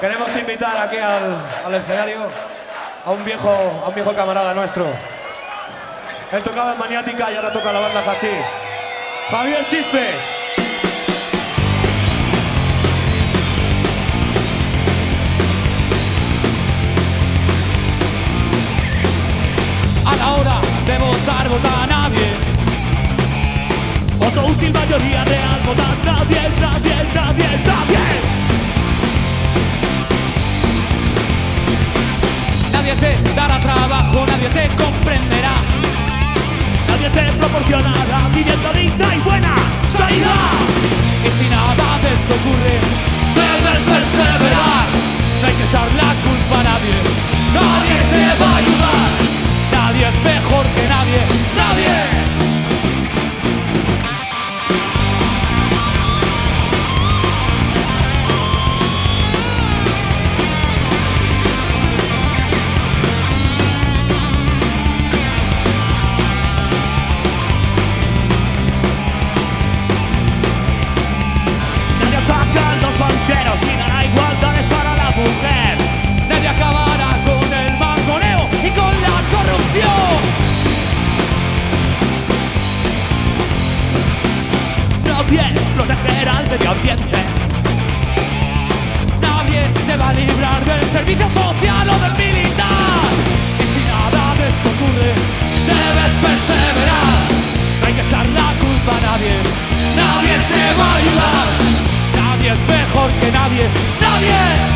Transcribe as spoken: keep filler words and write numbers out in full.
Queremos invitar aquí al, al escenario a un viejo, a un viejo camarada nuestro. Él tocaba en Maniática y ahora toca la banda Hachís. Javier Chispes. A la hora de votar, vota nadie. Voto útil, mayoría real, vota nadie, nadie, nadie, nadie. Nadie te dará trabajo, nadie te comprenderá. Nadie te proporcionará vivienda digna y buena sanidad. Y si nada de esto ocurre, debes perseverar. No hay que echar la culpa a nadie, nadie te va a ayudar. Nadie es mejor que nadie, nadie. Nadie ataca a los banqueros ni dará igualdades para la mujer. Nadie acabará con el mangoneo y con la corrupción. Nadie protegerá al medio ambiente. Nadie te va a librar del servicio social o del militar. Y si nada de esto ocurre, debes perseverar. No hay que echar la culpa a nadie, nadie te va a ayudar. Nadie es mejor que nadie, nadie.